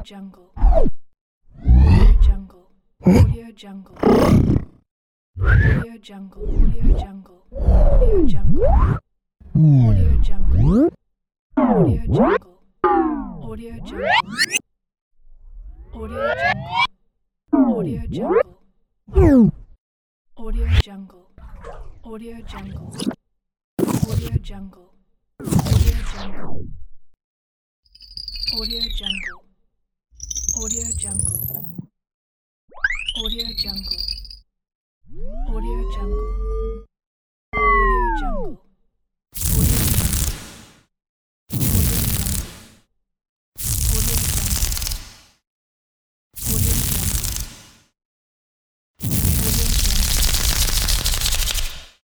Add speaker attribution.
Speaker 1: Jungle. Audio Jungle. Audio Jungle. Audio Jungle. Audio Jungle. Audio Jungle. Audio Jungle. Audio Jungle. Audio Jungle. Audio Jungle. Audio Jungle. Audio Jungle. Audio Jungle. Audio Jungle. Audio Jungle. Audio Jungle. Audio Jungle. Audio Jungle.